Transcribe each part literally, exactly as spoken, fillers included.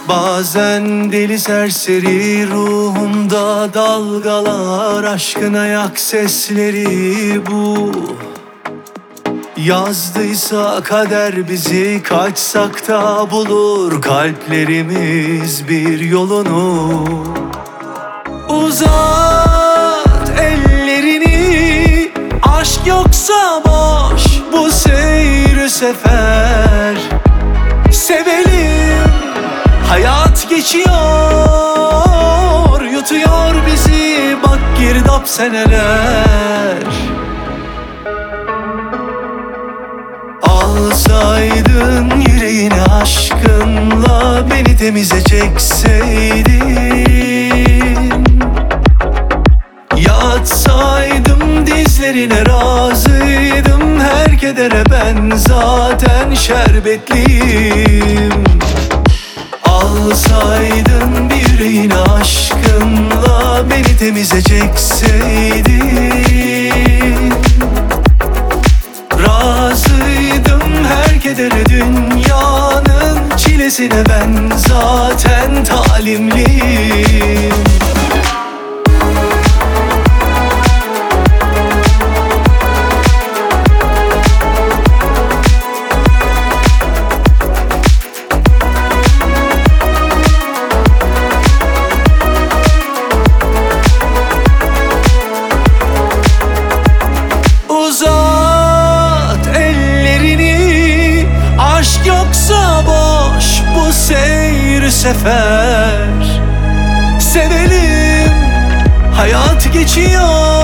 Bazen deli serseri ruhumda dalgalar, aşkın ayak sesleri bu. Yazdıysa kader bizi, kaçsak da bulur kalplerimiz bir yolunu. Uzat ellerini, aşk yoksa boş bu seyir sefer. Sevelim, hayat geçiyor, yutuyor bizi bak girdap seneler. Alsaydın yüreğini aşkınla, beni temize çekseydin. Yatsaydım dizlerine razıydım, her kedere ben zaten şerbetliyim. Alsaydın bir yüreğini aşkınla, beni temize çekseydin. Razıydım her kedere, dünyanın çilesine ben zaten talimliyim. Sefer sevelim, hayat geçiyor,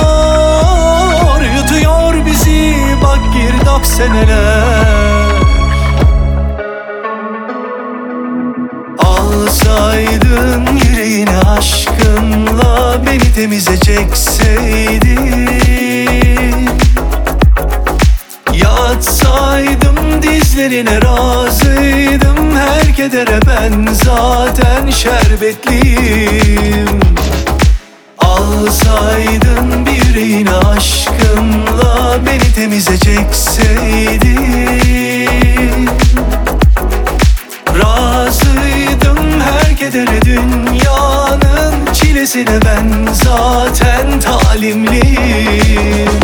yutuyor bizi bak girdap seneler. Alsaydın yüreğini aşkınla, beni temize çekseydin. Yatsaydım dizlerine razıydım, her kedere ben zaten şerbetliyim. Alsaydın bir yüreğini aşkınla, beni temize çekseydin. Razıydım her kedere, dünyanın çilesine ben zaten talimliyim.